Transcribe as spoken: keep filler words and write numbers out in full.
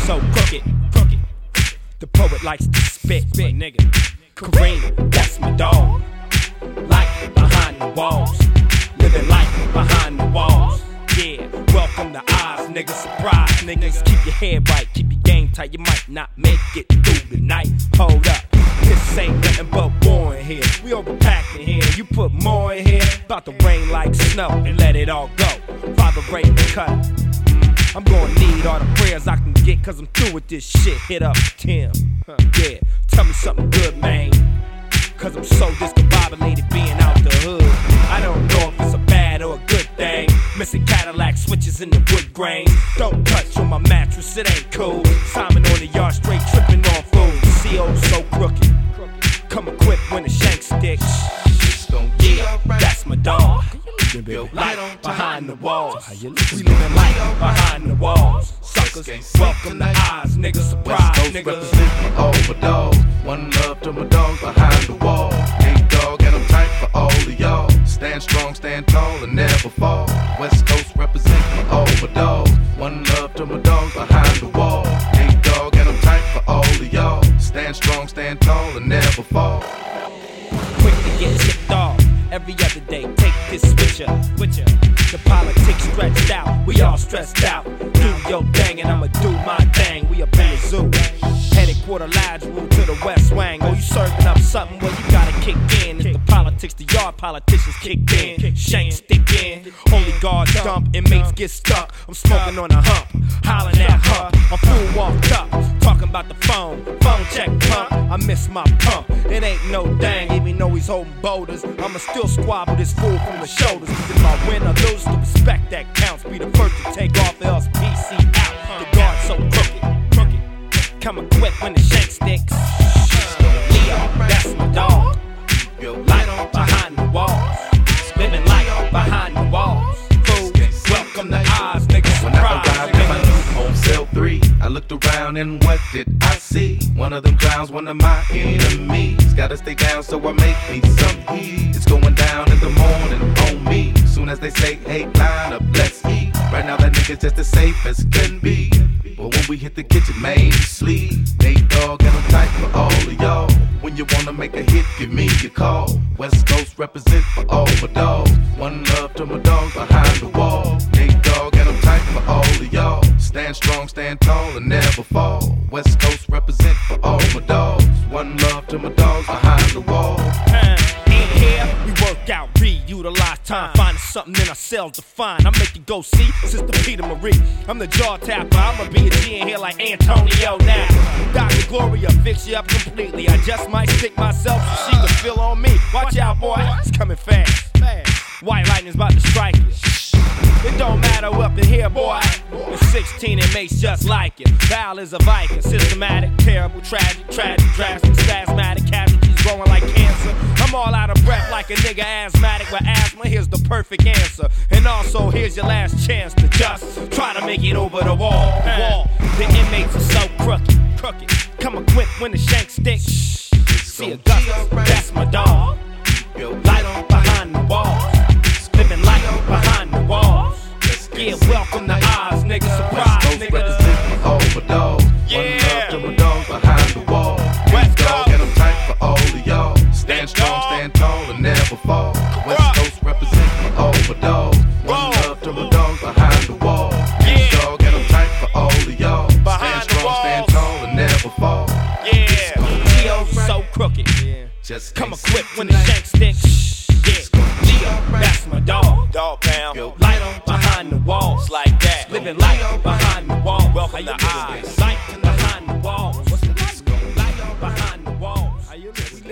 so crooked, crooked. The poet likes to spit, my nigga. Kareem, that's my dog. Life behind the walls, living life behind the walls. Yeah, welcome to Oz, nigga. Surprise, niggas. Keep your head right, keep your game tight. You might not make it through the night. Hold up, this ain't nothing but war in here. We overpacked in here. You put more in here, about to rain like snow and let it all go. Father Ray the cut. Mm, I'm gonna need all the prayers I can get, cause I'm through with this shit. Hit up Tim. Huh, yeah, tell me something good, man. Cause I'm so discombobulated being out the hood. I don't know if it's a bad or a good thing. Missing Cadillac switches in the wood grain. Don't touch on my mattress, it ain't cool. Simon on the yard straight tripping on food. C O so crooked. Come equipped when the shank sticks. Yeah, that's my dog. Light behind the walls. We living light behind the walls. Suckers, welcome to Oz, niggas. Surprise, niggas. Overdose. One love to my dogs behind the wall. Hey dog, and I'm tight for all of y'all. Stand strong, stand tall, and never fall. West Coast represent for overdose. One love to my dogs behind the wall. Hey dog, and I'm tight for all of y'all. Stand strong, stand tall, and never fall. Quick to get tipped off. Every other day, take this switcher, switcher. The politics stretched out, we all stressed out. Do your thing and I'ma do my thing. We up in the zoo, headed quarter lateral to the west wing. Oh, you serving up something? Well, you gotta kick in. It's the politics, the yard politicians kicked in. Shank stick in, only guards dump, inmates get stuck. I'm smoking on a hump, hollering at her. I'm full walked up, talking about the phone. Phone check pump, I miss my pump. It ain't no dang, even though he's holding boulders. I'ma still squabble this fool from the shoulders. Cause if I win or lose, the respect that counts. Be the first to take off, else P C out. The guard so crooked, crooked. Come equipped when the shank sticks. Leo, that's my dog. Light behind the walls. Living life behind the walls. Fool, welcome to Oz, niggas. When I arrived at my new home, cell three, I looked around and what did I see? One of them clowns, one of my enemies. Gotta stay down so I make me some heat. It's going down in the morning on me. Soon as they say, hey, line up, let's eat. Right now that nigga's just as safe as can be. But when we hit the kitchen, man, sleep. Nate Dogg and I'm tight for all of y'all. When you wanna make a hit, give me a call. West Coast represent for all my dogs. One love to my dogs behind the wall. Nate Dogg and I'm tight for all of y'all. Stand strong, stand tall, and never fall. West Coast represent for all my dogs. One love to my dogs behind the wall. Uh, in here, we work out, reutilize time, finding something in ourselves to find. I make you go see Sister Peter Marie. I'm the jaw tapper, I'ma be a G in here like Antonio now. Doctor Gloria fix you up completely. I just might stick myself so she can feel on me. Watch out, boy, it's coming fast. White lightning's about to strike you. It don't matter up in here, boy. With sixteen inmates just like it. Val is a Viking, systematic, terrible, tragic, tragic, drastic, spasmatic, casualties growing like cancer. I'm all out of breath like a nigga asthmatic with asthma. Here's the perfect answer. And also, here's your last chance to just try to make it over the wall. The wall. The inmates are so crooked, crooked. Come equipped when the shank sticks. See Augustus, that's my dog. Light on behind the walls. Living light behind the walls. Yeah, welcome to Oz, nigga. Surprise, nigga. Overdose. Yeah. One love to my dogs behind the wall. West Coast and I'm tight for all of y'all. Stand strong, stand tall, and never fall. West Coast represent for overdose. One love to my dogs behind the wall. West Dog and I'm tight for all of y'all. Stand strong, stand tall, and never fall. Yeah. G O's so crooked. Just come equipped when the shank sticks. Yeah. Geo, that's my dog. Dog pound. Light on behind the walls like that. Living light behind the walls. Welcome to Oz. Light behind the walls. Light behind the walls.